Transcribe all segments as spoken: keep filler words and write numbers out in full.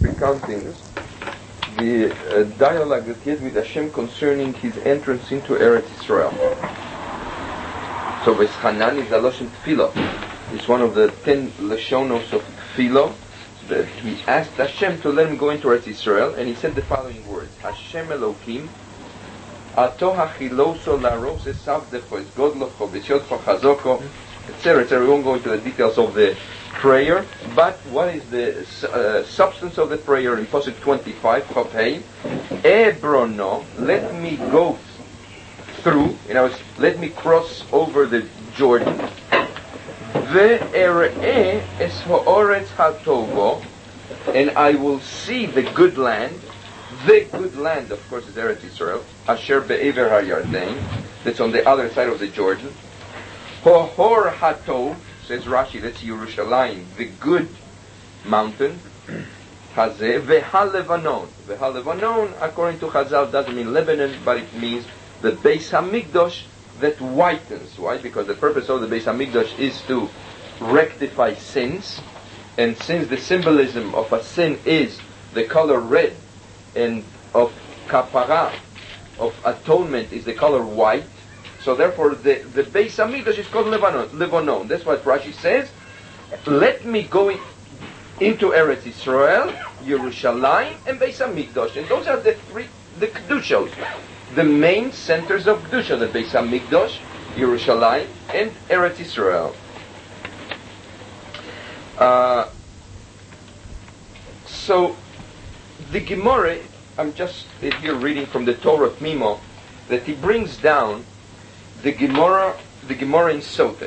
recounting the uh, dialogue that he had with Hashem concerning his entrance into Eretz Israel. So Veschanan is a Lashon Tefillah. It's one of the ten Lashonos of Tefillah. That he asked Hashem to let him go into Eretz Israel, and he said the following words: Hashem Elokim, Ato hachiloso laros esavdecho es godlocho v'shodcho chazoko, et cetera, et cetera. We won't go into the details of the prayer, but what is the uh, substance of the prayer in Pasuk twenty-five, Chopei? Ebrono, let me go through, you know, let me cross over the Jordan. Ve'ereh es ha'oretz ha'tovo, and I will see the good land. The good land, of course, is Eretz Israel. Asher be'ever ha'yarden, that's on the other side of the Jordan. Ho'hor ha'tov, says Rashi, that's Yerushalayim, the good mountain. Hazeh ve'ha-levanon. Ve'ha-levanon, according to Chazal, doesn't mean Lebanon, but it means the Beis HaMikdash that whitens. Why? Because the purpose of the Beis HaMikdash is to rectify sins, and since the symbolism of a sin is the color red, and of kapara, of atonement, is the color white, so therefore the, the Beis HaMikdash is called Lebanon, Lebanon. That's what Rashi says. Let me go in, into Eretz Israel, Yerushalayim, and Beis HaMikdash. And those are the three, the Kedushos, the main centers of Kedusha, the Beis HaMikdash, Yerushalayim, and Eretz Israel. Uh, so, the Gemara, I'm just here reading from the Torah Mimo, that he brings down the Gemara, the Gemara in Sotah.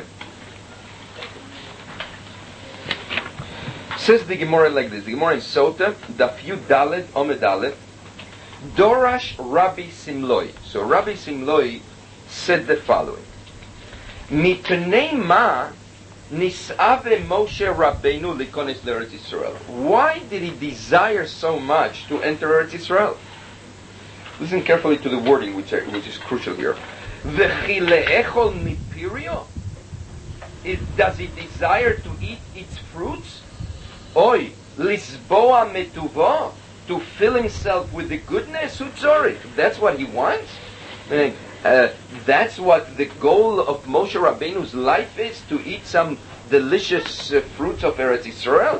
Says the Gemara like this: the Gemara in Sotah, Daf Yud Dalet Omed Aleph, Dorash Rabbi Simloi. So Rabbi Simloi said the following: Mipnei ma nisave Moshe Rabbeinu likonis le'Eretz Yisrael. Why did he desire so much to enter Eretz Yisrael? Listen carefully to the wording, which, are, which is crucial here. V'chile'echol mipirio. Does he desire to eat its fruits? Oy, lisboa metuvo, to fill himself with the goodness. Utzori. That's what he wants. Uh, that's what the goal of Moshe Rabbeinu's life is, to eat some delicious uh, fruits of Eretz Yisrael.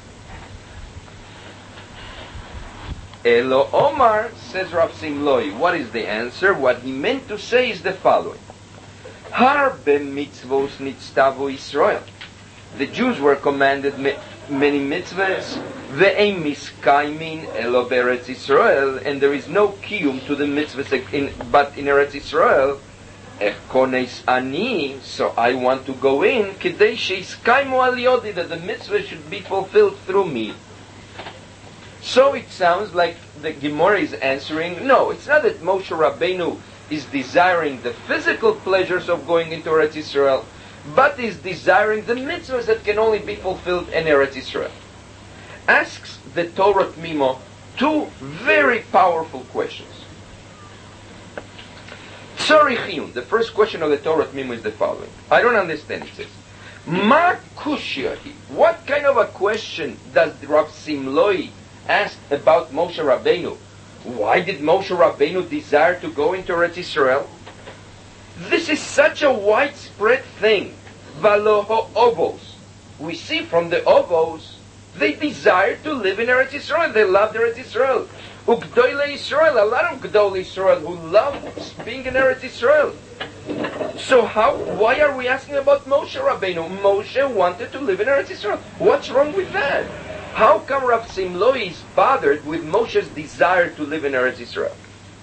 Elo Omar, says Rav Simloi. What is the answer? What he meant to say is the following: Harbe mitzvos nitztavu Yisrael. The Jews were commanded me- many mitzvahs. Ve'ein miskaimin elo be'eretz Yisrael, and there is no kiyum to the mitzvahs in, but in Eretz Yisrael. Echkones ani, so I want to go in. Kidei sheiskaimu al yodi, that the mitzvah should be fulfilled through me. So it sounds like the Gemara is answering, no, it's not that Moshe Rabbeinu is desiring the physical pleasures of going into Eretz Yisrael, but is desiring the mitzvahs that can only be fulfilled in Eretz Yisrael. Asks the Torah Mimo two very powerful questions. Tzorich, the first question of the Torah Mimo is the following. I don't understand, it says. Ma kushyahi. What kind of a question does Rav Simloi ask about Moshe Rabbeinu? Why did Moshe Rabbeinu desire to go into Eretz Yisrael? This is such a widespread thing. Valoho ovos. We see from the ovos, they desire to live in Eretz Yisrael. They love Eretz Yisrael. Ugdoile Yisrael, a lot of Gdol Yisrael who love being in Eretz Yisrael. So how? Why are we asking about Moshe Rabbeinu? Moshe wanted to live in Eretz Yisrael. What's wrong with that? How come Rav Simloi is bothered with Moshe's desire to live in Eretz Yisrael?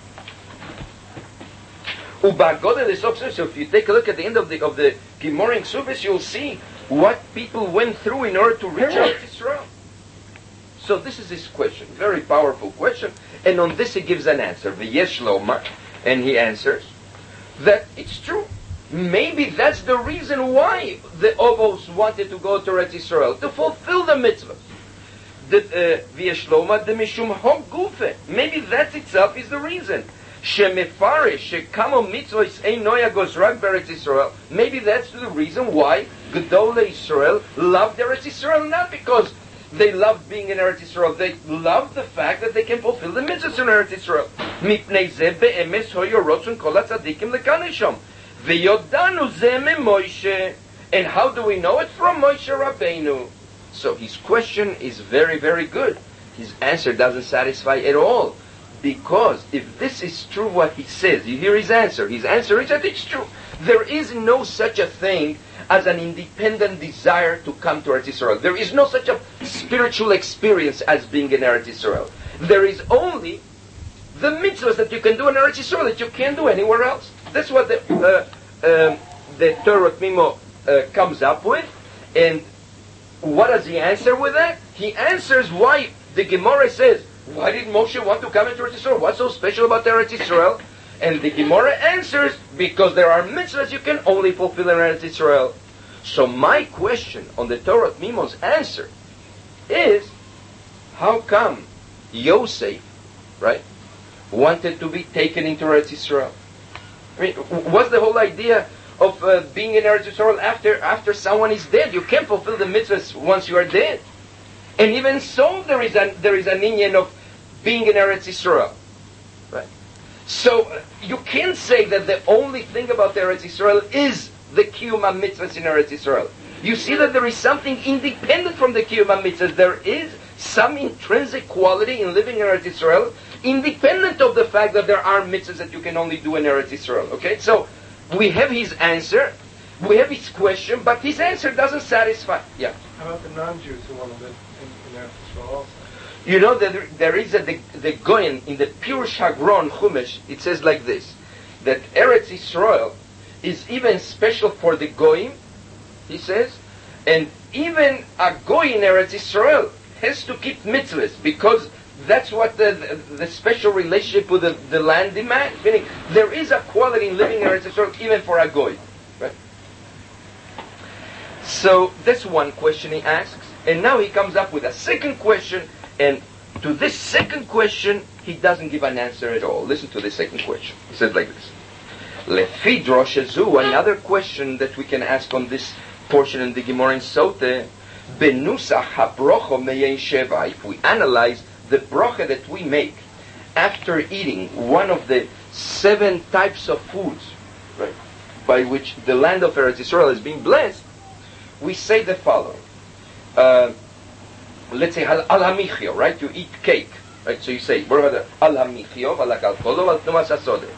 So if you take a look at the end of the of the Gemara in Subis, you'll see what people went through in order to reach Eretz Yisrael. So this is his question, very powerful question, and on this he gives an answer. V'yesh lomar, and he answers that it's true. Maybe that's the reason why the Ovos wanted to go to Eretz Yisrael, to fulfill the mitzvahs. V'yesh lomar de mishum hog gufe. Maybe that itself is the reason. Shemefarish shekamo mitzvahs ein noya goes rak beretz Yisrael. Maybe that's the reason why Gedolei Yisrael loved Eretz Yisrael, not because they loved being in Eretz Yisrael. They loved the fact that they can fulfill the mitzvahs in Eretz Yisrael. Mipnei zeh be'emes hoyo rotzon kol hatzadikim lekanisham. Ve'yodanu zeh me Moshe. And how do we know it? From Moshe Rabbeinu. So his question is very, very good. His answer doesn't satisfy at all. Because if this is true what he says, you hear his answer. His answer is that it's true. There is no such a thing as an independent desire to come to Eretz Yisrael. There is no such a spiritual experience as being in Eretz Yisrael. There is only the mitzvahs that you can do in Eretz Yisrael that you can't do anywhere else. That's what the uh, uh, the Torah Mimo uh, comes up with. And what does he answer with that? He answers why the Gemara says, why did Moshe want to come into Eretz Yisrael? What's so special about Eretz Yisrael? And the Gemara answers, because there are mitzvahs you can only fulfill in Eretz Yisrael. So my question on the Torah Mimo's answer is, how come Yosef, right, wanted to be taken into Eretz Yisrael? I mean, what's the whole idea of uh, being in Eretz Yisrael after after someone is dead? You can't fulfill the mitzvahs once you are dead. And even so, there is an there is an inyan of being in Eretz Yisrael, right? So uh, you can't say that the only thing about Eretz Yisrael is the Kiyum HaMitzvahs in Eretz Yisrael. You see that there is something independent from the Kiyum HaMitzvahs. There is some intrinsic quality in living in Eretz Yisrael, independent of the fact that there are mitzvahs that you can only do in Eretz Yisrael. Okay, so we have his answer, we have his question, but his answer doesn't satisfy. Yeah. How about the non-Jews who want to live in, in Eretz Yisrael also? You know that there, there is a, the, the Goyen in the Pirush Hagron Chumash, it says like this, that Eretz Yisrael is even special for the Goyim, he says, and even a Goy in Eretz Yisrael has to keep mitzvahs, because that's what the, the, the special relationship with the, the land demands. Meaning, there is a quality in living in Eretz Yisrael even for a Goy. Right? So, that's one question he asks, and now he comes up with a second question, and to this second question, he doesn't give an answer at all. Listen to the second question. He says like this. Lefi droshezu, another question that we can ask on this portion in the Gemara in Sote, benusach habrocho meyein sheva. If we analyze the brocha that we make after eating one of the seven types of foods, right, by which the land of Eretz Yisrael is being blessed, we say the following. Uh, let's say al hamichio, right? You eat cake, right? So you say al hamichio, al hakalkolo, al tumas asode.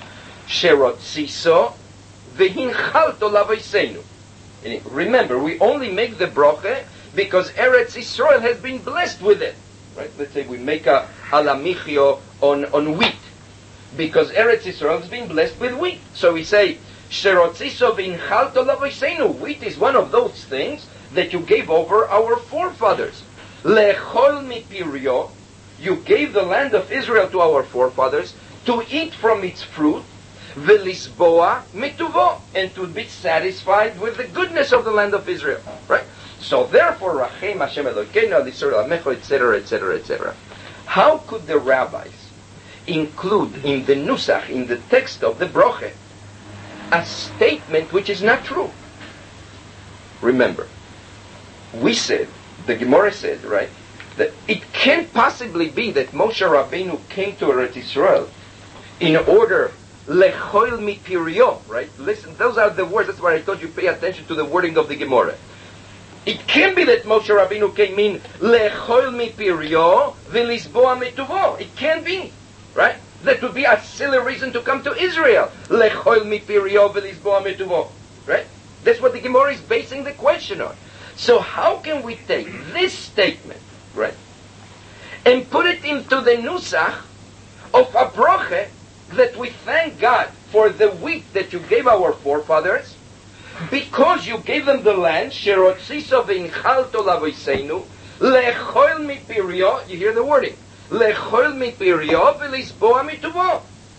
Sherotziso v'hinchalto lavoseinu. Remember, we only make the broche because Eretz Yisrael has been blessed with it. Right? Let's say we make a alamichio on, on wheat because Eretz Yisrael has been blessed with wheat. So we say Sherotziso v'hinchalto lavoseinu. Wheat is one of those things that you gave over our forefathers. Lechol mipirio. You gave the land of Israel to our forefathers to eat from its fruit. V'lisboa mituvo, and to be satisfied with the goodness of the land of Israel, right? So therefore, Rachem Hashem Elokeinu al Yisrael Amecho, et cetera, et cetera, et cetera. How could the rabbis include in the nusach, in the text of the broche, a statement which is not true? Remember, we said, the Gemara said, right, that it can't possibly be that Moshe Rabbeinu came to Eretz Yisrael in order lechoil mipirio, right? Listen, those are the words. That's why I told you pay attention to the wording of the Gemara. It can't be that Moshe Rabbeinu came in lechoil mipirio v'lisboa mituvo. It can't be, right? That would be a silly reason to come to Israel. Lechoil mipirio v'lisboa mituvo, right? That's what the Gemara is basing the question on. So how can we take this statement, right, and put it into the nusach of a broche that we thank God for the wheat that you gave our forefathers, because you gave them the land, Sherotziso v'inchalto lavoseinu, lechoil mipirio, you hear the wording, lechoil mipirio v'lisboa mituvo.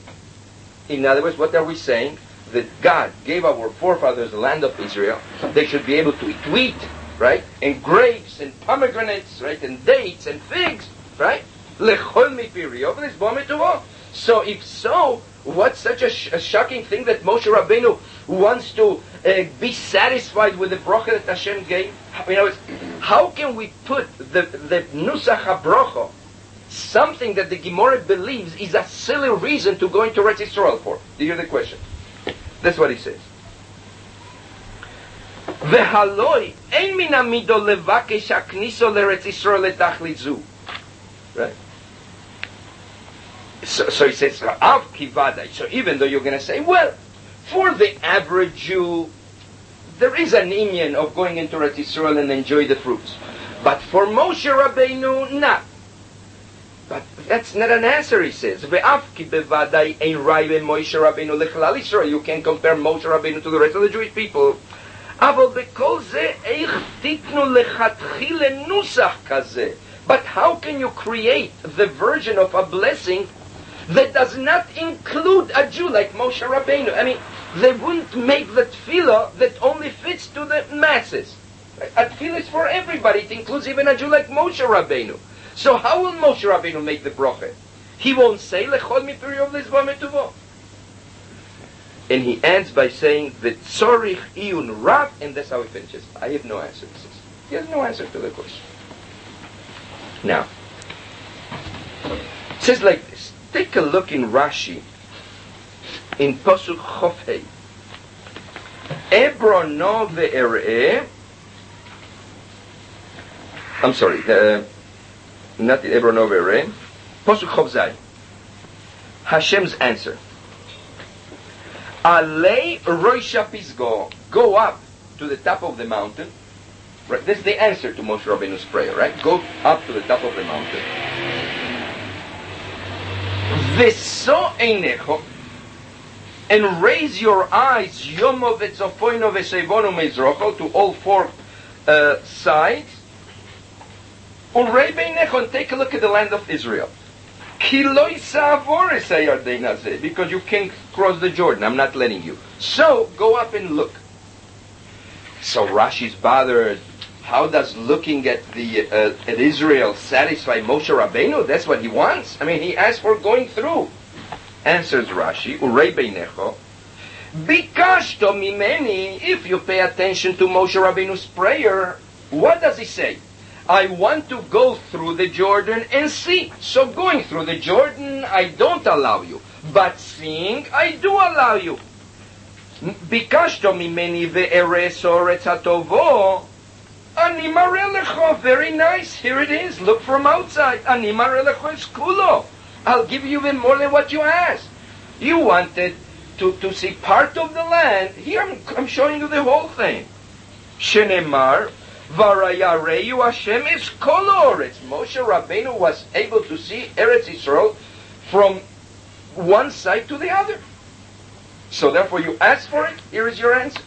In other words, what are we saying? That God gave our forefathers the land of Israel, they should be able to eat wheat, right, and grapes, and pomegranates, right, and dates, and figs, right? Lechoil mipirio v'lisboa mituvo. So if so, what's such a, sh- a shocking thing that Moshe Rabbeinu wants to uh, be satisfied with the bracha that Hashem gave? You know, How can we put the, the Nusach HaBrocha, something that the Gemara believes is a silly reason to go into Eretz Yisrael for? Do you hear the question? That's what he says. V'haloi ein min amido levakesh hakniso l'Eretz Yisrael letachlit zu. Right? So, so he says, Av kivadai. So even though you're going to say, well, for the average Jew, there is an inyan of going into Eretz Yisrael and enjoy the fruits. But for Moshe Rabbeinu, not. But that's not an answer, he says. Ve'af ki bevadai ein rai ben Moshe Rabbeinu lechlal Yisrael. You can compare Moshe Rabbeinu to the rest of the Jewish people. Aval bekol ze eich titnu lechatchile nusach kazeh. But how can you create the version of a blessing that does not include a Jew like Moshe Rabbeinu? I mean, they wouldn't make the tefillah that only fits to the masses. A tefillah is for everybody. It includes even a Jew like Moshe Rabbeinu. So how will Moshe Rabbeinu make the bracha? He won't say lechol mipiri of lizva metuvo. And he ends by saying that tzorich iyun rav, and that's how he finishes. I have no answer. He says. He has no answer to the question. Now, it says like this. Take a look in Rashi, in Pasuk Chofhei. Ebrono ve'ereh. I'm sorry, uh, not in Ebrono ve'ereh. Pasuk Chovzai. Hashem's answer. Alei roisha pisgo. Go up to the top of the mountain. Right, this is the answer to Moshe Rabbeinu's prayer, right? Go up to the top of the mountain. V'so einecho, and raise your eyes, yomo v'tzofoino v'seivono mezrocho, to all four uh, sides. Urei beinecho, and take a look at the land of Israel. Ki lo yisavor es hayarden hazeh, because you can't cross the Jordan. I'm not letting you. So go up and look. So Rashi's bothered. How does looking at the uh, at Israel satisfy Moshe Rabbeinu? That's what he wants. I mean, he asked for going through. Answers Rashi, Urei beinecho, bikashto mimeni. If you pay attention to Moshe Rabbeinu's prayer, what does he say? I want to go through the Jordan and see. So going through the Jordan, I don't allow you. But seeing, I do allow you. Bikashto mimeni ve'eres oretz hatovo. Ani mareh lecho. Very nice. Here it is. Look from outside. Ani mareh lecho es kulo. I'll give you even more than what you asked. You wanted to, to see part of the land. Here I'm, I'm showing you the whole thing. Shenemar varayareyu Hashem es kol oretz. Moshe Rabbeinu was able to see Eretz Yisrael from one side to the other. So therefore you asked for it. Here is your answer.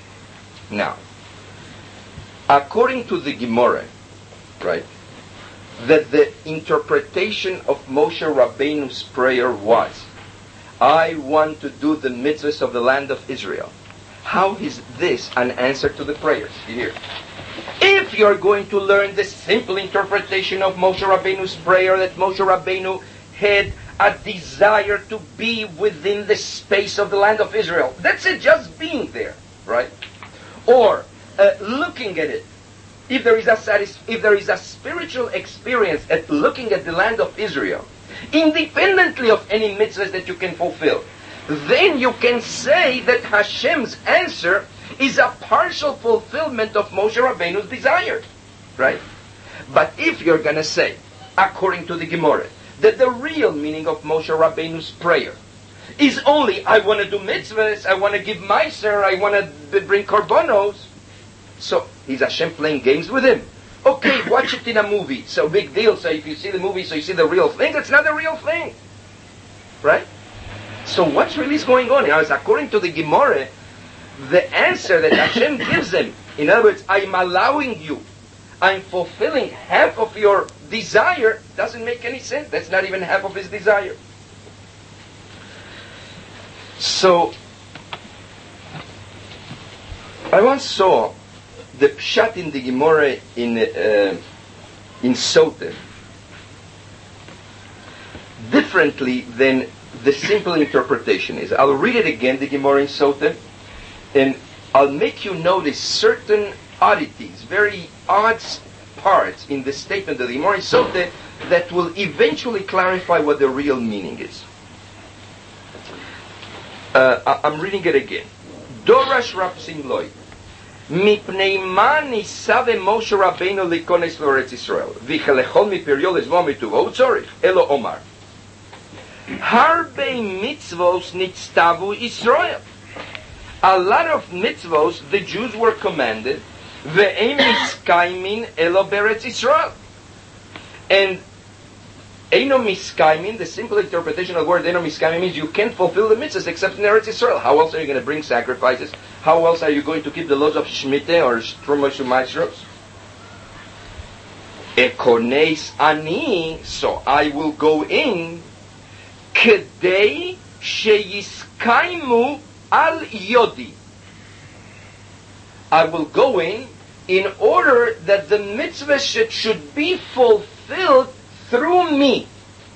Now, according to the Gemara, right, that the interpretation of Moshe Rabbeinu's prayer was, I want to do the mitzvahs of the land of Israel. How is this an answer to the prayers? Here. If you're going to learn the simple interpretation of Moshe Rabbeinu's prayer, that Moshe Rabbeinu had a desire to be within the space of the land of Israel. That's it, just being there, right? Or uh, looking at it. If there is a satis- if there is a spiritual experience at looking at the land of Israel, independently of any mitzvahs that you can fulfill, then you can say that Hashem's answer is a partial fulfillment of Moshe Rabbeinu's desire, right? But if you're going to say, according to the Gemara, that the real meaning of Moshe Rabbeinu's prayer is only, I want to do mitzvahs, I want to give meiser, I want to bring korbanos, so is Hashem playing games with him? Okay, watch it in a movie, so big deal, so if you see the movie, so you see the real thing, that's not the real thing, right? So what's really going on? Now, according to the Gemara, the answer that Hashem gives them, in other words, I'm allowing you, I'm fulfilling half of your desire, doesn't make any sense. That's not even half of his desire. So, I once saw the pshat in the Gemara in uh, in Soter differently than the simple interpretation is. I'll read it again, the Gemara in Soter, and I'll make you notice certain oddities, very odd parts in the statement of the Gemara Sotah that will eventually clarify what the real meaning is. Uh, I- I'm reading it again. Dorash Rab Simloi. מפני מה ניסה ומשה רבינו להיכנס לארץ ישראל וכלכל מפריו לזבוע מטובו הוא צורך אלא אומר הרבה mitzvos נצטוו ישראל. A lot of mitzvos the Jews were commanded ואין מסכימין אלא בארץ ישראל. And Eino miskaimin, the simple interpretation of the word Eino miskaimin means you can't fulfill the mitzvahs except in Eretz Yisrael. How else are you going to bring sacrifices? How else are you going to keep the laws of Shemitah or Trumos U'Maasros? Ekoneis ani, so I will go in, kedei sheyiskaimu al yodi. I will go in in order that the mitzvah should, should be fulfilled through me.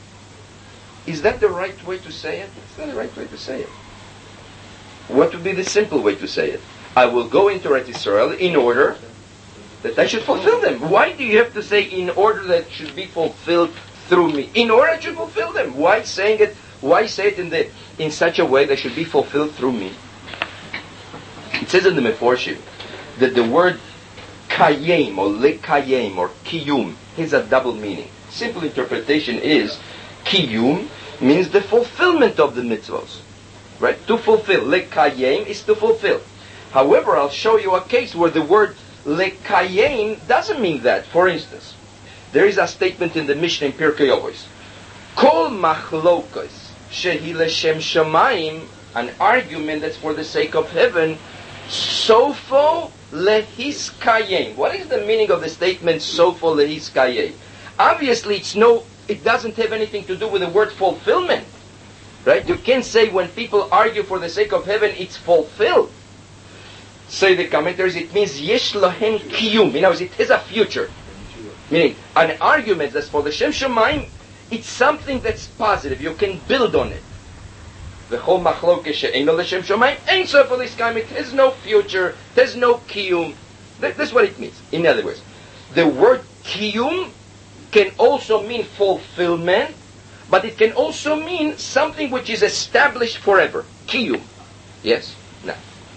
Is that the right way to say it? It's not the right way to say it. What would be the simple way to say it? I will go into Eretz Yisrael in order that I should fulfill them. Why do you have to say in order that it should be fulfilled through me? In order I should fulfill them. Why saying it? Why say it in the in such a way that should be fulfilled through me? It says in the Meforshim that the word kayem or lekayem or kiyum has a double meaning. Simple interpretation is kiyum means the fulfillment of the mitzvahs. Right? To fulfill. Lekayem is to fulfill. However, I'll show you a case where the word lekayem doesn't mean that. For instance, there is a statement in the Mishnah in Pirkei Avos. Kol machlokas shehi leshem shamayim, an argument that's for the sake of heaven, sofo lehiskayem. What is the meaning of the statement sofo lehiskayem? Obviously, it's no. It doesn't have anything to do with the word fulfillment, right? You can't say when people argue for the sake of heaven, it's fulfilled. Say the commentaries, it means yesh lohen kiyum. In other words, it has a future. Meaning, an argument that's for the Shem Shemaim, it's something that's positive. You can build on it. V'chol machloke she'eino l'Shem Shemaim, ein sof l'Iskayim. It has no future. It has no kiyum. That's what it means. In other words, the word kiyum can also mean fulfillment, but it can also mean something which is established forever. Kiyum. Yes? Now,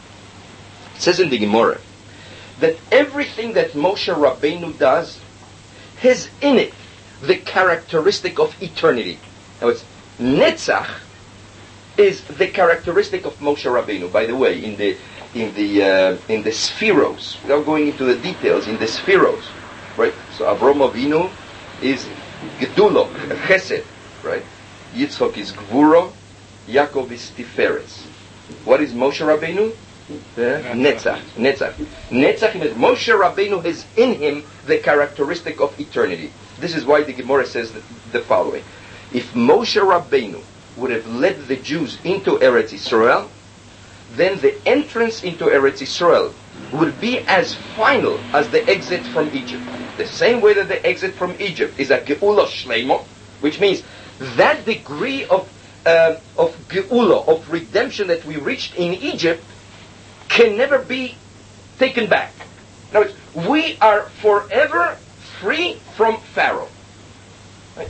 it says in the Gemara that everything that Moshe Rabbeinu does has in it the characteristic of eternity. Now, it's Netzach is the characteristic of Moshe Rabbeinu. By the way, in the in the uh, in the Spheros, without going into the details, in the Spheros, right? So Avraham Avinu is Gedulo, Chesed, right? Yitzchok is Gvuro, Yaakov is Tiferes. What is Moshe Rabbeinu? The Netzach. Netzach. Netzach means Moshe Rabbeinu has in him the characteristic of eternity. This is why the Gemara says the, the following. If Moshe Rabbeinu would have led the Jews into Eretz Yisrael, then the entrance into Eretz Yisrael would be as final as the exit from Egypt. The same way that the exit from Egypt is a Geula Shleimo, which means that degree of uh, of Geula, of redemption that we reached in Egypt can never be taken back. In other words, we are forever free from Pharaoh. Right?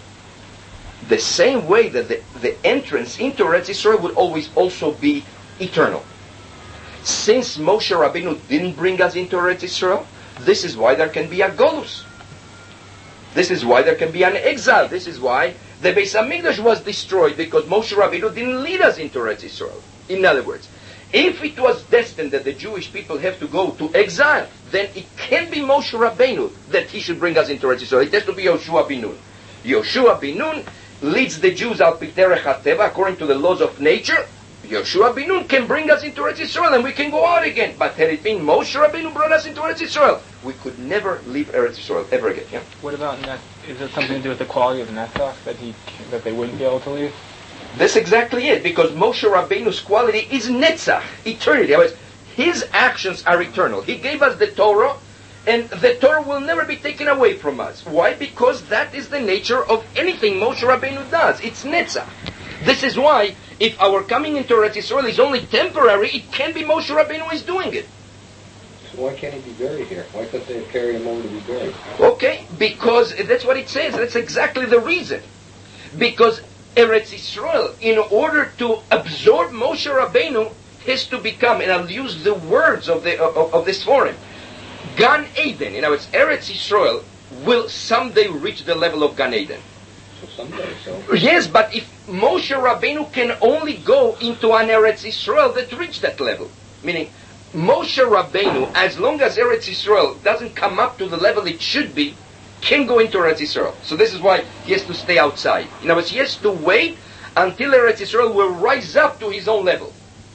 The same way that the, the entrance into Eretz Yisrael would always also be eternal. Since Moshe Rabbeinu didn't bring us into Eretz Yisrael, this is why there can be a Golus. This is why there can be an exile. This is why the Beis HaMikdash was destroyed, because Moshe Rabbeinu didn't lead us into Eretz Yisrael. In other words, if it was destined that the Jewish people have to go to exile, then it can't be Moshe Rabbeinu that he should bring us into Eretz Yisrael. It has to be Yoshua bin Nun. Yoshua bin Nun leads the Jews al pi derech hateva, according to the laws of nature. Yoshua bin Nun can bring us into Eretz Yisrael and we can go out again. But had it been Moshe Rabbeinu brought us into Eretz Yisrael, we could never leave Eretz Yisrael ever again. Yeah? What about Net? Is it something to do with the quality of Netzach that he that they wouldn't be able to leave? That's exactly it, because Moshe Rabbeinu's quality is Netzach, eternity. In other words, his actions are eternal. He gave us the Torah, and the Torah will never be taken away from us. Why? Because that is the nature of anything Moshe Rabbeinu does. It's Netzach. This is why, if our coming into Eretz Yisrael is only temporary, it can be Moshe Rabbeinu is doing it. Why can't he be buried here? Why couldn't they carry him over to be buried? Okay, because that's what it says. That's exactly the reason. Because Eretz Yisrael, in order to absorb Moshe Rabbeinu, has to become, and I'll use the words of the of, of this forum, Gan Eden. You know, it's Eretz Yisrael will someday reach the level of Gan Eden. So someday, so. Yes, but if Moshe Rabbeinu can only go into an Eretz Yisrael that reached that level, meaning Moshe Rabbeinu, as long as Eretz Yisrael doesn't come up to the level it should be, can go into Eretz Yisrael. So this is why he has to stay outside. In other words, he has to wait until Eretz Yisrael will rise up to his own level.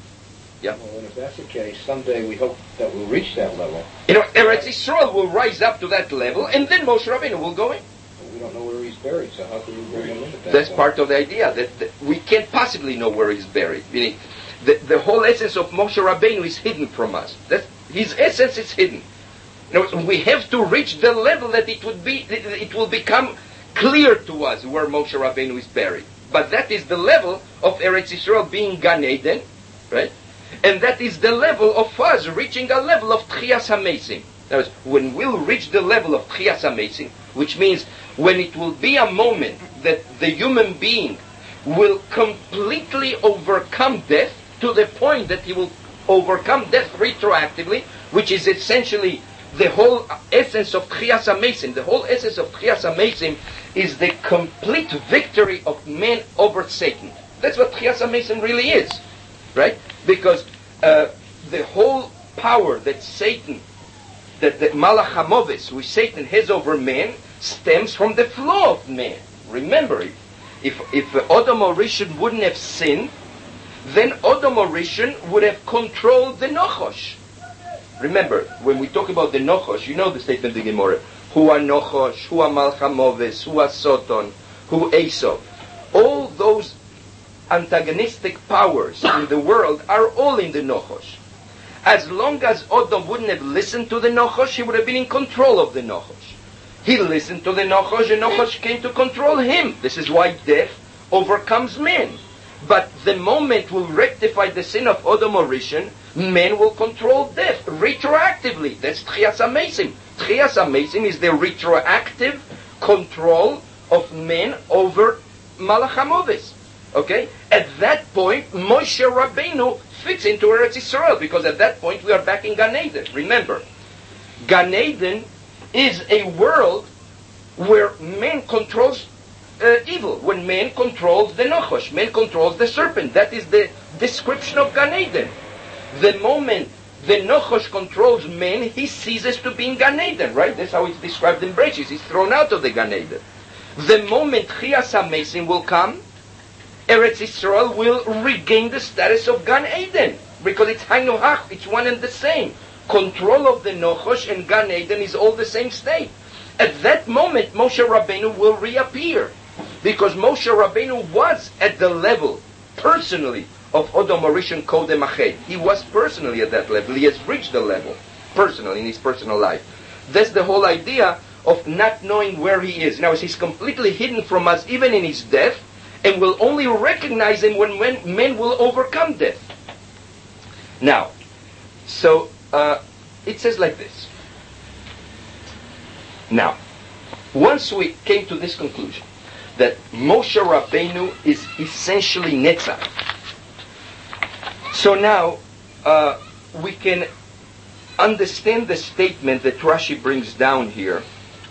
Yeah. Well, and if that's the case, someday we hope that we'll reach that level. You know, Eretz Yisrael will rise up to that level, and then Moshe Rabbeinu will go in. But we don't know where he's buried, so how can we bring him in at that That's point? part of the idea, that, that we can't possibly know where he's buried. Meaning, the, the whole essence of Moshe Rabbeinu is hidden from us. That, his essence is hidden. You know, we have to reach the level that it would be, it, it will become clear to us where Moshe Rabbeinu is buried. But that is the level of Eretz Yisrael being Gan Eden, right? And that is the level of us reaching a level of Tchias HaMesim. That is, when we'll reach the level of Tchias HaMesim, which means when it will be a moment that the human being will completely overcome death to the point that he will overcome death retroactively, which is essentially the whole essence of Tchias HaMesim. The whole essence of Tchias HaMesim is the complete victory of man over Satan. That's what Tchias HaMesim really is, right? Because uh, the whole power that Satan, that the Malach HaMoves, which Satan has over man, stems from the flaw of man. Remember, if if Odom Rishon wouldn't have sinned, then Odom Rishon would have controlled the Nochosh. Remember, when we talk about the Nochosh, you know the statement of the Gemara. Hu Nochosh, Hu Malach HaMoves, Hu Soton, Hu Esau. All those antagonistic powers in the world are all in the Nochosh. As long as Odom wouldn't have listened to the Nochosh, he would have been in control of the Nochosh. He listened to the Nochosh, and Nochosh came to control him. This is why death overcomes man. But the moment we'll rectify the sin of Odom Rishon, man will control death retroactively. That's Tchias HaMesim. Tchias HaMesim is the retroactive control of man over Malach HaMoves. Okay? At that point, Moshe Rabbeinu fits into Eretz Yisrael, because at that point we are back in Gan Eden. Remember, Gan Eden is a world where man controls uh, evil. When man controls the Nochosh, man controls the serpent. That is the description of Gan Eden. The moment the Nochosh controls man, he ceases to be in Gan Eden, right? That's how it's described in Bereshit. He's thrown out of the Gan Eden. The moment Tchias HaMesim will come, Eretz Yisrael will regain the status of Gan Eden, because it's Hainu Hach, it's one and the same. Control of the Nochosh and Gan Eden is all the same state. At that moment, Moshe Rabbeinu will reappear, because Moshe Rabbeinu was at the level, personally, of Odom Rishon Kodem Ached. He was personally at that level. He has reached the level, personally, in his personal life. That's the whole idea of not knowing where he is. Now, he's completely hidden from us, even in his death, and will only recognize him when men, men will overcome death. Now, so uh, it says like this. Now, once we came to this conclusion, that Moshe Rabbeinu is essentially Netzach, so now uh, we can understand the statement that Rashi brings down here.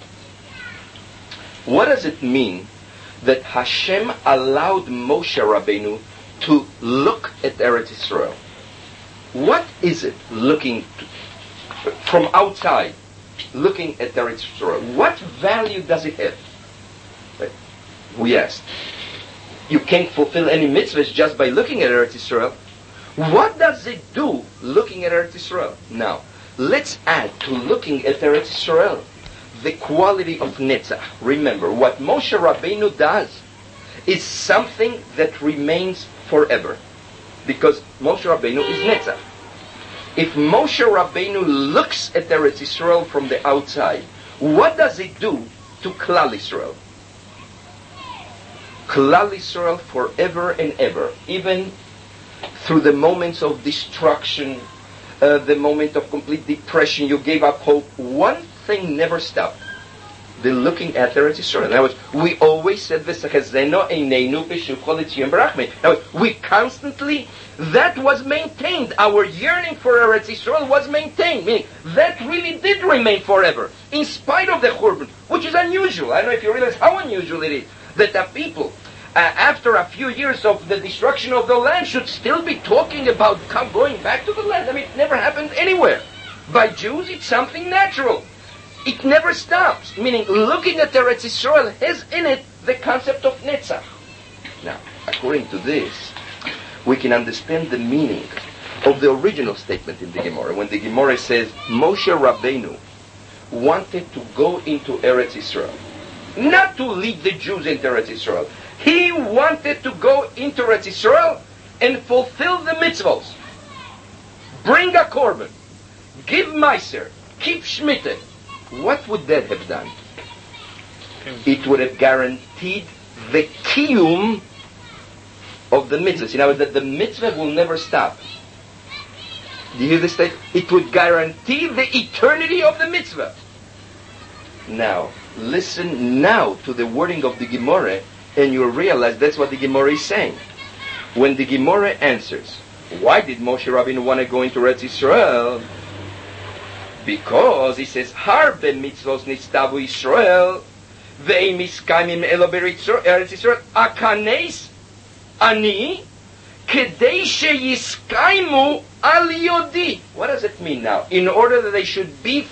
What does it mean that Hashem allowed Moshe Rabbeinu to look at Eretz Yisrael? What is it looking to, from outside, looking at Eretz Yisrael? What value does it have? Right? We asked. You can't fulfill any mitzvahs just by looking at Eretz Yisrael. What does it do looking at Eretz Yisrael? Now, let's add to looking at Eretz Yisrael the quality of Netzach. Remember, what Moshe Rabbeinu does is something that remains forever, because Moshe Rabbeinu is Netzach. If Moshe Rabbeinu looks at Eretz Yisrael from the outside, what does it do to Klal Yisrael? Klal Yisrael forever and ever, even through the moments of destruction, uh, the moment of complete depression, you gave up hope. One thing never stopped. The looking at Eretz Yisrael. In other words, we always said, "V'sachazeno eineinu b'shuvcha l'tzion b'rachmei." In other words, we constantly, that was maintained. Our yearning for Eretz Yisrael was maintained. Meaning, that really did remain forever, in spite of the Churban, which is unusual. I don't know if you realize how unusual it is that the people, uh, after a few years of the destruction of the land, should still be talking about come going back to the land. I mean, it never happened anywhere. By Jews, it's something natural. It never stops, meaning looking at Eretz Yisrael has in it the concept of Netzach. Now, according to this, we can understand the meaning of the original statement in the Gemara, when the Gemara says, Moshe Rabbeinu wanted to go into Eretz Yisrael, not to lead the Jews into Eretz Yisrael. He wanted to go into Eretz Yisrael and fulfill the mitzvos. Bring a korban, give meiser, keep shmita. What would that have done? It would have guaranteed the kiyum of the mitzvahs. In other words, that the mitzvah will never stop. Do you hear this statement? It would guarantee the eternity of the mitzvah. Now, listen now to the wording of the Gemara, and you'll realize that's what the Gemara is saying. When the Gemara answers, why did Moshe Rabbeinu want to go into Eretz Yisrael? Because he says, Harbe mitzvos nistavu Yisrael, ve'im miskaimim elo beretz Yisrael, akanes ani, kedei sheyiskaimu al yodi. What does it mean now? In order that they should be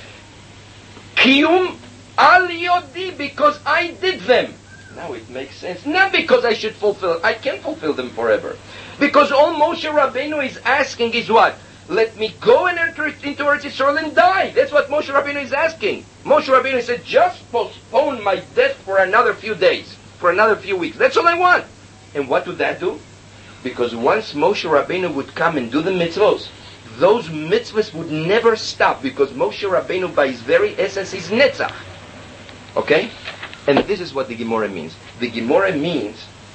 kiyum al yodi, because I did them. Now it makes sense. Not because I should fulfill, I can fulfill them forever. Because all Moshe Rabbeinu is asking is what? Let me go and enter into Eretz Yisrael and die. That's what Moshe Rabbeinu is asking. Moshe Rabbeinu said, just postpone my death for another few days, for another few weeks. That's all I want. And what would that do? Because once Moshe Rabbeinu would come and do the mitzvahs, those mitzvahs would never stop, because Moshe Rabbeinu, by his very essence, is Netzach. Okay? And this is what the Gemara means. The Gemara means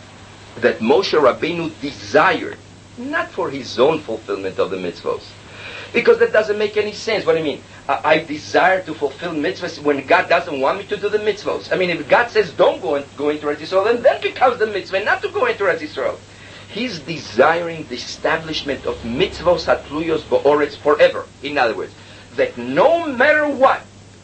that Moshe Rabbeinu desired, not for his own fulfillment of the mitzvahs, because that doesn't make any sense. What do you mean? I, I desire to fulfill mitzvahs when God doesn't want me to do the mitzvahs. I mean, if God says don't go, in, go into Eretz Yisrael, then that becomes the mitzvah, not to go into Eretz Yisrael. He's desiring the establishment of mitzvahs hatluyos ba'oretz forever. In other words, that no matter what,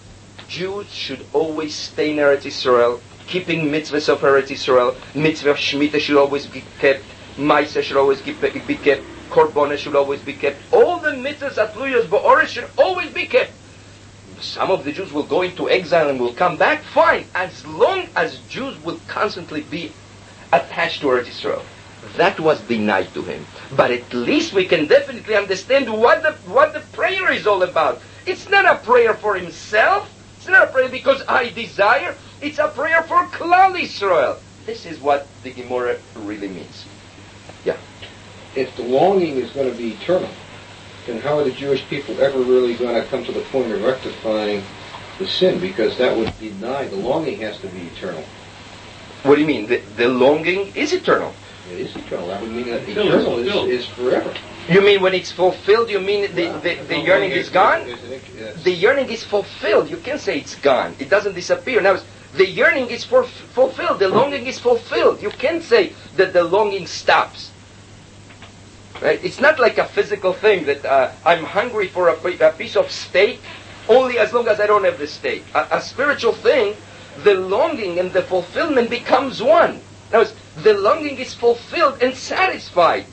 Jews should always stay in Eretz Yisrael, keeping mitzvahs of Eretz Yisrael. Mitzvah of Shemitah should always be kept. Maisa should always be kept. Korbanah should always be kept. All the mitzvahs atluyos ba'oretz should always be kept. Some of the Jews will go into exile and will come back. Fine, as long as Jews will constantly be attached to Eretz Yisrael. That was denied to him. But at least we can definitely understand what the what the prayer is all about. It's not a prayer for himself. It's not a prayer because I desire. It's a prayer for Klal Yisrael. This is what the Gemara really means. Yeah. If the longing is going to be eternal, then how are the Jewish people ever really going to come to the point of rectifying the sin? Because that would deny the longing has to be eternal. What do you mean? The, the longing is eternal. It is eternal. That would mean that eternal is, is forever. You mean when it's fulfilled, you mean the, the, the yearning is gone? The yearning is fulfilled. You can't say it's gone. It doesn't disappear. Now, the yearning is for, fulfilled. The longing is fulfilled. You can't say that the longing stops. Right? It's not like a physical thing that uh, I'm hungry for a, a piece of steak only as long as I don't have the steak. A, a spiritual thing, the longing and the fulfillment becomes one. Now, the longing is fulfilled and satisfied.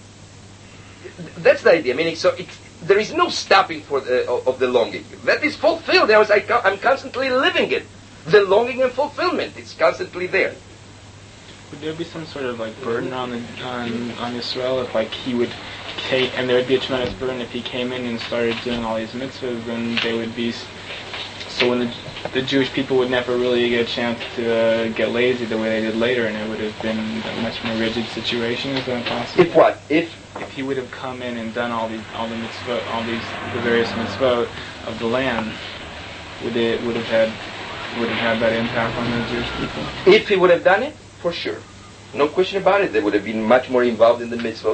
That's the idea. Meaning, so it's, there is no stopping for the, of the longing. That is fulfilled. I was, I, I'm constantly living it. The longing and fulfillment, it's constantly there. Would there be some sort of like burden on the, on on Yisrael if like he would take, and there would be a tremendous burden if he came in and started doing all these mitzvahs, then they would be. So when the, the Jewish people would never really get a chance to uh, get lazy the way they did later, and it would have been a much more rigid situation. Is that possible? If what? If if he would have come in and done all these, all the mitzvot, all these the various mitzvot of the land, would it would have had would have had that impact on the Jewish people? If he would have done it, for sure, no question about it. They would have been much more involved in the mitzvot,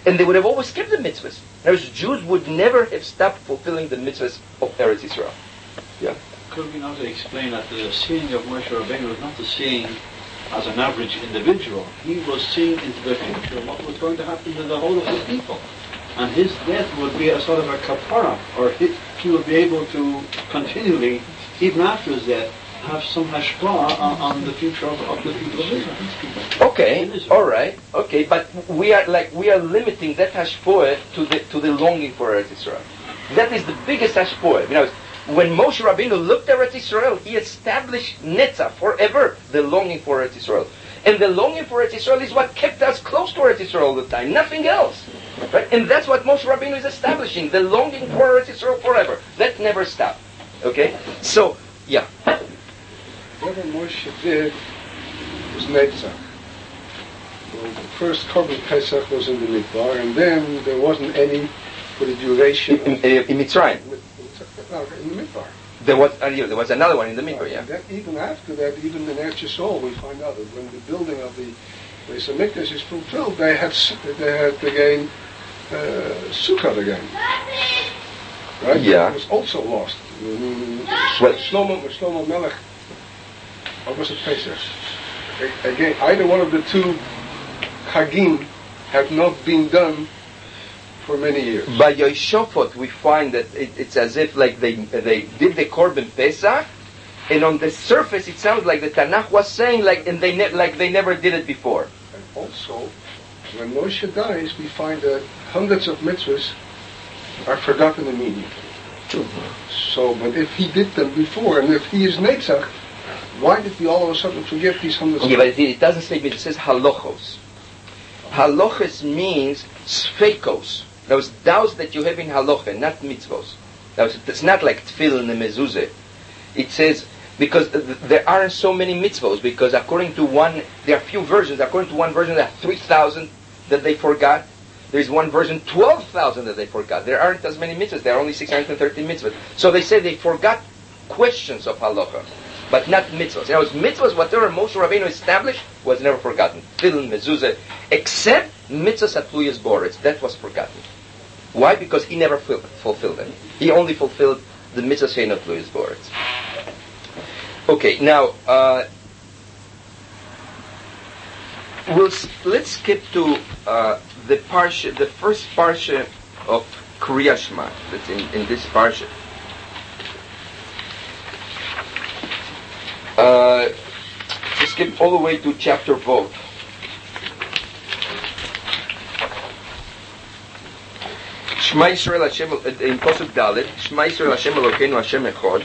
And they would have always kept the mitzvahs. In other words, Jews would never have stopped fulfilling the mitzvahs of Eretz Yisrael. Yeah. Could we not explain that the seeing of Moshe Rabbeinu was not the seeing as an average individual? He was seeing into the future what was going to happen to the whole of the people. And his death would be a sort of a kapara, or he, he would be able to continually, even after his death, have some hashpah on, on the future of, of the people of Israel. Okay, all right, okay, but we are like we are limiting that hashpah to the to the longing for Eretz Yisrael. That is the biggest hashpah. You know, when Moshe Rabbeinu looked at Eretz Yisrael, he established netzah forever, the longing for Eretz Yisrael. And the longing for Eretz Yisrael is what kept us close to Eretz Yisrael all the time, nothing else. Right? And that's what Moshe Rabbeinu is establishing, the longing for Eretz Yisrael forever. That never stopped. Okay? So, yeah. Whatever Moshe did was Netzach. Well, the first Korban Pesach was in the Midbar, and then there wasn't any for the duration In, in, in Mitzrayim. No, in the Midbar. There was, uh, there was another one in the Midbar, yeah. And then even after that, even in Eretz Yisrael, we find out that when the building of the Beis HaMikdash is fulfilled, they had they had again uh, Sukkot again, right? Yeah. It was also lost. Mm, Well- Shlomo, Shlomo Melech, or was it Pesach? A- Again, either one of the two Chagim have not been done for many years. By Yoshofot, we find that it, it's as if like they they did the Korban Pesach, and on the surface it sounds like the Tanakh was saying like and they ne- like they never did it before. And also, when Moshe dies, we find that hundreds of mitzvahs are forgotten immediately. So, but if he did them before, and if he is Netzach, why did we all of a sudden forget these hundreds Yeah, of but it, it doesn't say it says halachos. Halachos means sfeikos. Those doubts that you have in halacha, not mitzvos. Those, it's not like tefillin and mezuzah. It says because th- there aren't so many mitzvos. Because according to one, there are few versions. According to one version, there are three thousand that they forgot. There is one version, twelve thousand that they forgot. There aren't as many mitzvahs. There are only six hundred and thirteen mitzvahs. So they say they forgot questions of halacha, but not mitzvahs. Now, mitzvahs, whatever Moshe Rabbeinu established, was never forgotten. Tefillin, mezuzah, except mitzvahs atluyas boretz. That was forgotten. Why? Because he never ful- fulfilled them. He only fulfilled the mitzvahs shein atluyas boretz. Okay, now uh, we'll s- let's skip to uh, the parsha, the first parsha of Kriya Shema that's in, in this parsha. Uh, we skip all the way to chapter Vov. Shema Yisrael Hashem, in Pasuk Dalet, Shema Yisrael Hashem Elokeinu Hashem Echad,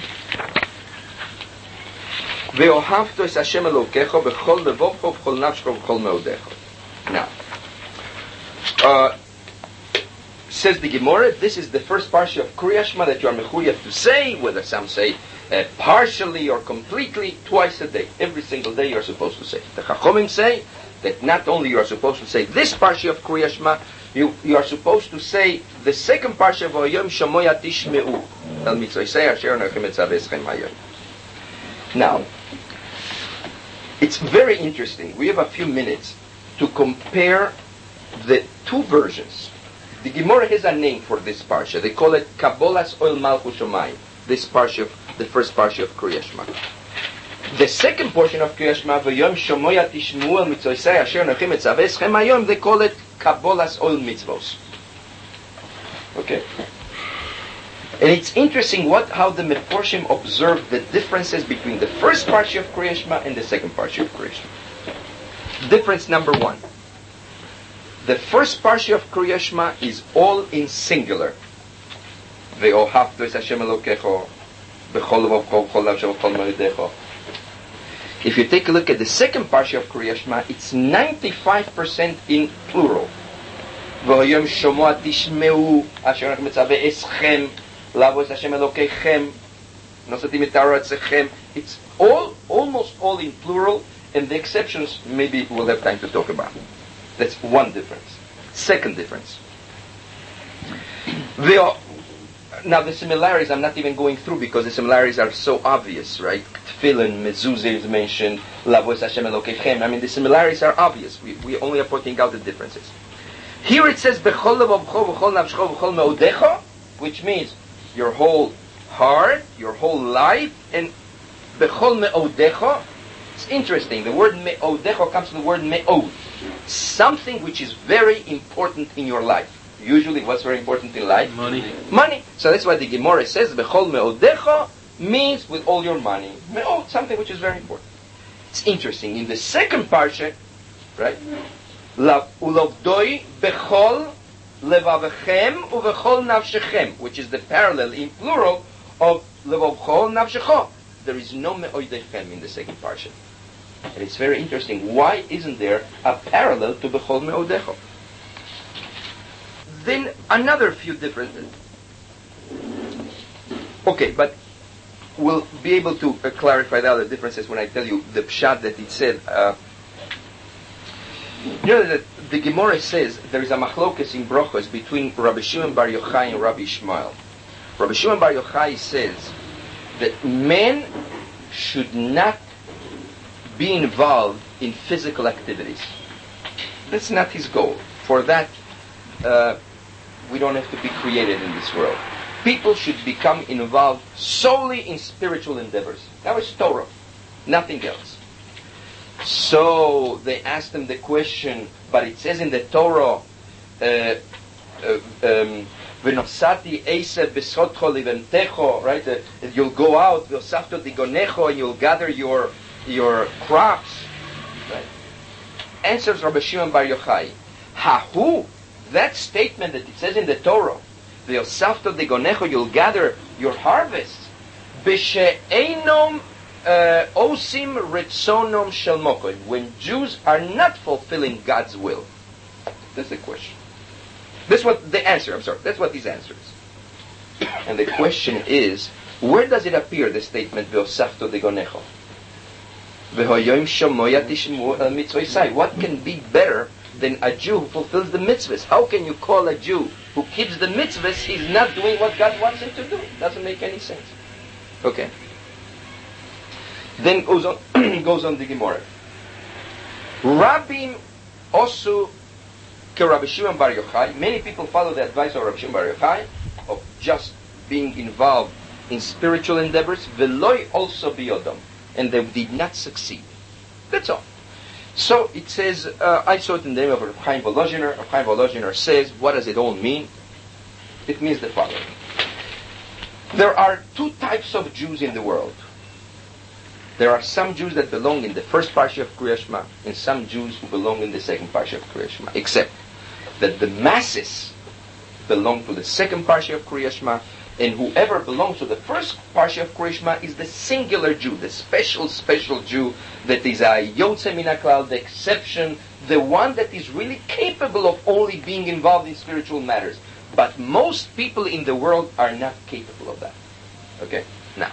Ve'ohavto es Hashem Elokecho b'chol levovcho b'chol nafshcho b'chol meodecho. Now, uh, says the Gemara, this is the first parsha of Kriya Shema that you are mechuyev to say, whether some say uh, partially or completely, twice a day. Every single day you are supposed to say. The Chachomim say that not only you are supposed to say this parsha of Kriya Shema, you, you are supposed to say the second parsha of Vayom Shamoya Tishmeu El Mitzvosei Asher Anochem Etzaveschem Hayom. Now, it's very interesting. We have a few minutes to compare the two versions. The Gemara has a name for this parsha. They call it Kabbalas Oil Malchus Shomayim. This parsha, of, the first parsha of Kriya Shema. The second portion of Kriya Shema, V'yom Shomoya Tishmeu El Mitzvosei Asher Anochem Etzaveschem Hayom, they call it Kabbalas Oil Mitzvos. Okay. And it's interesting what how the Meforshim observe the differences between the first parsha of Kriya Shema and the second parsha of Kriya Shema. Difference number one. The first parsha of Kriya Shema is all in singular. Ve'ohavto es Hashem Elokecho b'chol levavcho b'chol nafsho b'chol meodecho. If you take a look at the second parsha of Kriya Shema, it's ninety-five percent in plural. V'hoyom shomoa tishmeu asher anochem metzaveh eschem lavo es Hashem Elokechem nosatim et Torah etzechem. It's all, almost all in plural, and the exceptions maybe we'll have time to talk about. That's one difference. Second difference. The, now the similarities I'm not even going through because the similarities are so obvious, right? Tefillin, mezuzah is mentioned, lavo es Hashem Elokechem. I mean the similarities are obvious. We, we only are pointing out the differences. Here it says bechol levavcho v'chol nafshecho v'chol meodecho, which means your whole heart, your whole life, and bechol meodecho. It's interesting. The word meodecho comes from the word meod, something which is very important in your life. Usually, what's very important in life? Money. Money. So that's why the Gemara says bechol meodecho means with all your money. Meod, something which is very important. It's interesting. In the second parsha, right? Ulovdoi bechol levavechem uvechol nafshechem, which is the parallel in plural of levavchol nafshecho. There is no me'oidechem in the second parsha. And it's very interesting. Why isn't there a parallel to bechol me'odecho? Then another few different... Okay, but we'll be able to uh, clarify the other differences when I tell you the pshat that it said. Uh, you know that the Gemara says there is a machlokes in brachos between Rabbi Shimon Bar Yochai and Rabbi Ishmael. Rabbi Shimon Bar Yochai says that men should not be involved in physical activities. That's not his goal. For that, uh, we don't have to be created in this world. People should become involved solely in spiritual endeavors. That was Torah, nothing else. So they asked him the question, but it says in the Torah, uh, uh, um, V'nosati eiseh b'sotcho liventecho, right? Uh, you'll go out, v'osafto digonecho, and you'll gather your your crops. Right? Answers Rabbi Shimon Bar Yochai, Hahu, that statement that it says in the Torah, v'osafto digonecho, you'll gather your harvest. B'she'einom osim retzonom shel mokoim, when Jews are not fulfilling God's will. That's the question. That's what the answer, I'm sorry, that's what his answer is. And the question is, where does it appear, the statement, Ve'osafto degonecho? Ve'hoyoim shomoya tishmu el mitzvosai. What can be better than a Jew who fulfills the mitzvahs? How can you call a Jew who keeps the mitzvahs, he's not doing what God wants him to do? Doesn't make any sense. Okay. Then goes on, goes on the Gemara. Rabbim osu Rabbi Shimon Bar Yochai, many people follow the advice of Rabbi Shimon Bar Yochai of just being involved in spiritual endeavors, veloy also biyodam, and they did not succeed. That's all. So it says, uh, I saw it in the name of Reb Chaim Volozhiner. Reb Chaim Volozhiner says, what does it all mean? It means the following. There are two types of Jews in the world. There are some Jews that belong in the first parsha of Kriya Shema, and some Jews who belong in the second parsha of Kriya Shema, except that the masses belong to the second parsha of Kriya Shema, and whoever belongs to the first parsha of Kriya Shema is the singular Jew, the special, special Jew that is a Yotze Min HaKlal, the exception, the one that is really capable of only being involved in spiritual matters. But most people in the world are not capable of that. Okay? Now,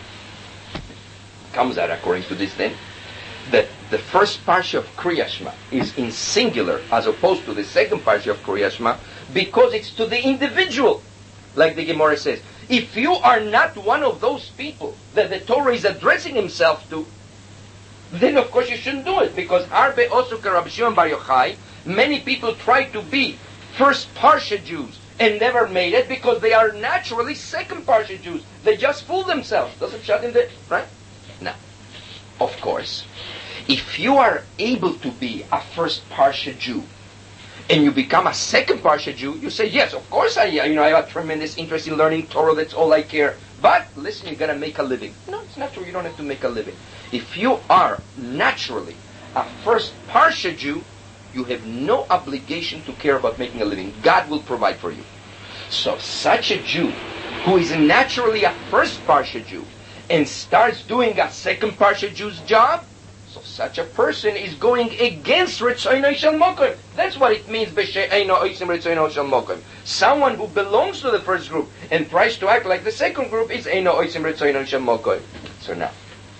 comes out according to this then, that the first parsha of Kriya Shema is in singular as opposed to the second parsha of Kriya Shema because it's to the individual. Like the Gemara says, if you are not one of those people that the Torah is addressing himself to, then of course you shouldn't do it, because Arbe Osuka Rabbi Shimon Bar Yochai, many people try to be first parsha Jews and never made it because they are naturally second parsha Jews. They just fool themselves. Doesn't shut in the right? Now, of course, if you are able to be a first parsha Jew and you become a second parsha Jew, you say, yes, of course I, you know, I have a tremendous interest in learning Torah. That's all I care. But listen, you gotta make a living. No, it's not true. You don't have to make a living. If you are naturally a first parsha Jew, you have no obligation to care about making a living. God will provide for you. So such a Jew who is naturally a first parsha Jew and starts doing a second parsha Jew's job, so such a person is going against Ritzono Shel Mokim. That's what it means, B'She'eino Oisim Ritzono Shel Mokim. Someone who belongs to the first group and tries to act like the second group is Eino Oisim Ritzono Shel Mokim. So now,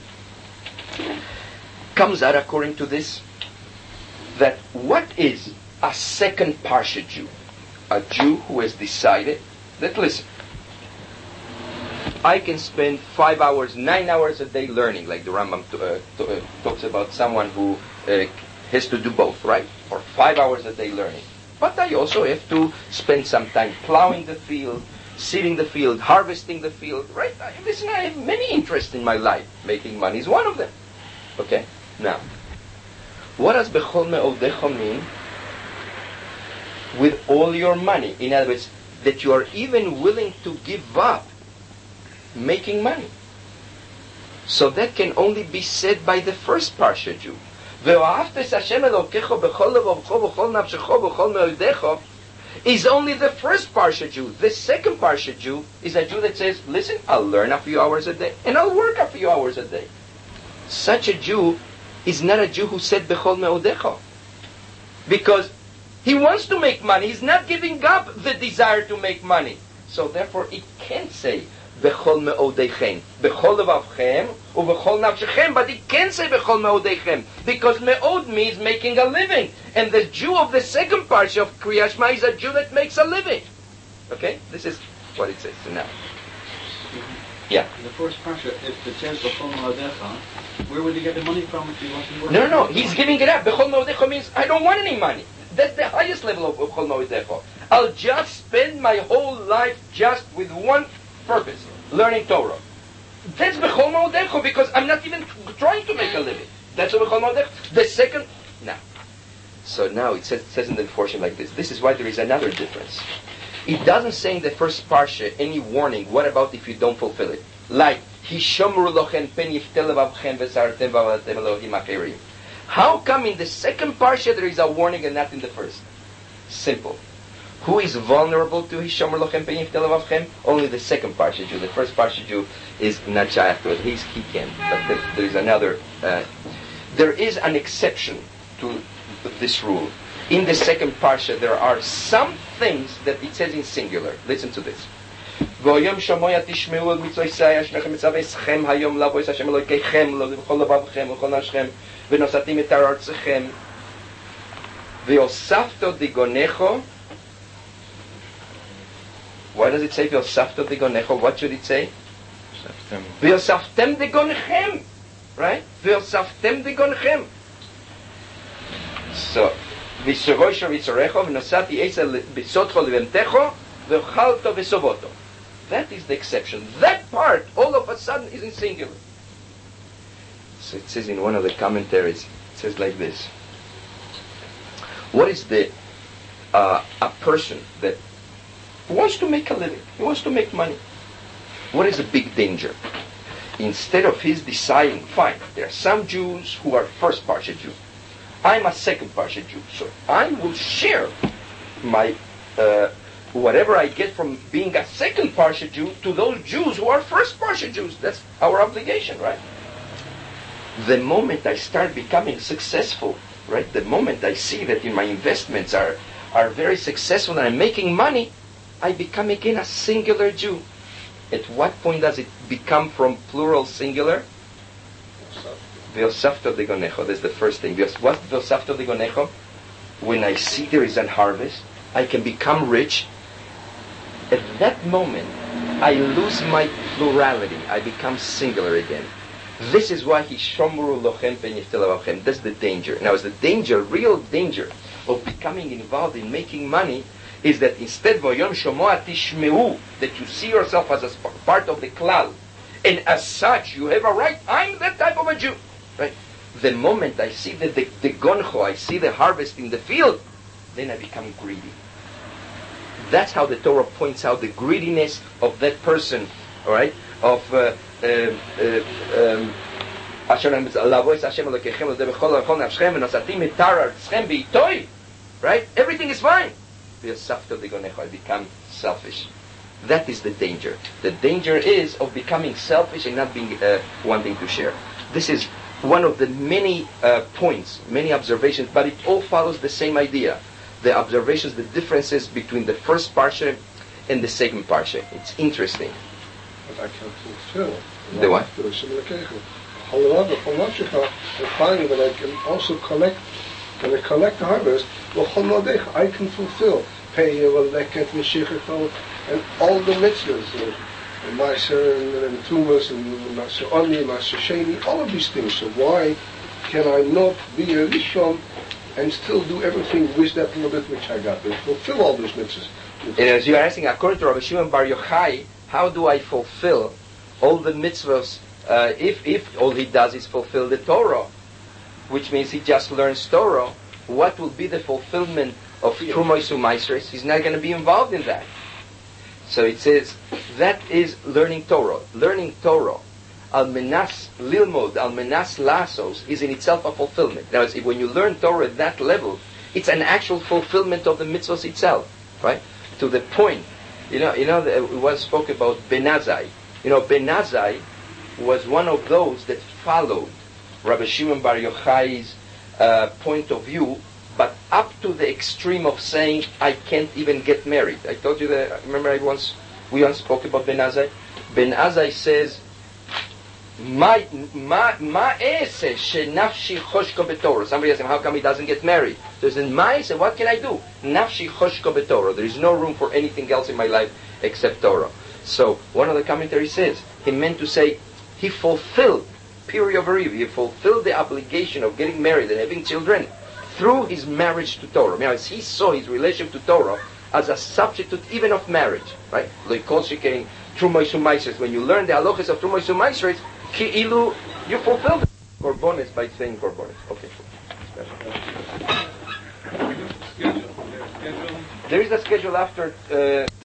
comes out according to this, that what is a second parsha Jew? A Jew who has decided that, listen, I can spend five hours, nine hours a day learning, like the Rambam uh, t- uh, talks about someone who uh, has to do both, right? Or five hours a day learning. but I also have to spend some time plowing the field, seeding the field, harvesting the field, right? I, listen, I have many interests in my life. Making money is one of them. Okay? Now, what does bechol me'odecha mean? With all your money. In other words, that you are even willing to give up making money. So that can only be said by the first Parsha Jew. Is only the first Parsha Jew. The second Parsha Jew is a Jew that says, listen, I'll learn a few hours a day and I'll work a few hours a day. Such a Jew is not a Jew who said Bechol Me'odecha. Because he wants to make money. He's not giving up the desire to make money. So therefore, he can't say Bechol Me'odechem, Bechol Levavchem, Ubechol Nafshechem, but he can't say Bechol Me'odechem because Me'od means making a living, and the Jew of the second parsha of Kriyat Shema is a Jew that makes a living. Okay, this is what it says. So now, yeah. The first parsha, if it says Bechol Me'odecha, where would he get the money from if he wasn't working? No, no, no. He's giving it up. Bechol Me'odecha means I don't want any money. That's the highest level of Bechol Me'odecha. I'll just spend my whole life just with one purpose, learning Torah. That's Bechol Me'odecha because I'm not even trying to make a living. That's what Bechol Me'odecha. The second, now. So now it says, it says in the portion like this. This is why there is another difference. It doesn't say in the first parsha any warning. What about if you don't fulfill it? Like, Hishamru lochem pen yiftel levavchem v'sartem v'avatem Elohim acherim. How come in the second parsha there is a warning and not in the first? Simple. Who is vulnerable to Hishamru lochem pen yiftel levavchem? Only the second parsha Jew. The first parsha Jew is not shaykh to it. He's he can. But there, there is another. Uh, there is an exception to this rule. In the second parsha, there are some things that it says in singular. Listen to this. V'oyom shamoya tishmeu el mitzvosai ashnechem mitzaveschem hayom lavois Hashem Elokeichem v'chol levavchem v'chol nafshechem v'nosatim et arartzechem v'yosafto digonecho. Why does it say v'yosafto digonecho? What should it say? V'yosaftem digonechem. Right? V'yosaftem digonechem. So, v'sirosho v'sorecho v'nosati eisa b'sotcho l'vemtecho v'chalto v'sovoto. That is the exception. That part, all of a sudden, is in singular. So it says in one of the commentaries, it says like this. What is the, uh, a person that wants to make a living, he wants to make money. What is the big danger? Instead of his deciding, fine, there are some Jews who are first Parsha Jews. I'm a second Parsha Jew, so I will share my uh, whatever I get from being a second Parsha Jew to those Jews who are first Parsha Jews. That's our obligation, right? The moment I start becoming successful, right? The moment I see that in my investments are are very successful and I'm making money, I become again a singular Jew. At what point does it become from plural singular? V'yosafto digonecho. That's the first thing. What's v'yosafto digonecho? When I see there is an harvest, I can become rich. At that moment, I lose my plurality. I become singular again. This is why he shomru lochem pen yiftel levavchem. That's the danger. Now, is the danger, real danger of becoming involved in making money, is that instead v'yom shomoa tishmeu, that you see yourself as a part of the cloud, and as such you have a right. I'm that type of a Jew, right? The moment I see the the, the goncho, I see the harvest in the field, then I become greedy. That's how the Torah points out the greediness of that person, all right? Of uh, uh, uh, um, right? Everything is fine. I become selfish. That is the danger. The danger is of becoming selfish and not being uh, wanting to share. This is one of the many uh, points, many observations, but it all follows the same idea. The observations, the differences between the first parsha and the second parsha. It's interesting. But I can fulfill. The what? The and finally, when I can also collect, when I collect the harvest, I can fulfill. Pay and all the mitzvahs, and Maaser and Tumas and Maaser Oni, Maaser Sheni, all of these things. So why can I not be a Rishon and still do everything with that little bit which I got. They fulfill all those mitzvahs. And as you are asking, according to Rabbi Shimon Bar Yochai, how do I fulfill all the mitzvahs uh, if, if all he does is fulfill the Torah, which means he just learns Torah? What will be the fulfillment of Trumos U'Maasros? He's not going to be involved in that. So it says, that is learning Torah. Learning Torah, al-menas lilmod, al-menas lasos, is in itself a fulfillment. Now, if when you learn Torah at that level, it's an actual fulfillment of the mitzvahs itself, right? To the point, you know, you know, the, we once spoke about Ben Azai. You know, Ben Azai was one of those that followed Rabbi Shimon Bar Yochai's uh, point of view, but up to the extreme of saying, I can't even get married. I told you that, remember I once, we once spoke about Ben Azai? Ben Azai says, Ma ma ma ese she nafshi choshko betorah. Somebody asked him, how come he doesn't get married? So he said, Ma ese, what can I do? Nafshi choshko betorah. There is no room for anything else in my life except Torah. So one of the commentaries says, he meant to say, he fulfilled, period of he fulfilled the obligation of getting married and having children through his marriage to Torah. Now, as he saw his relationship to Torah as a substitute even of marriage, right? Like Kol Shekain, Trumos U'Maasros. When you learn the halachas of Trumos U'Maasros, Ki'ilu, you fulfill the korbanos by saying korbanos. Okay. There is a schedule after. Uh,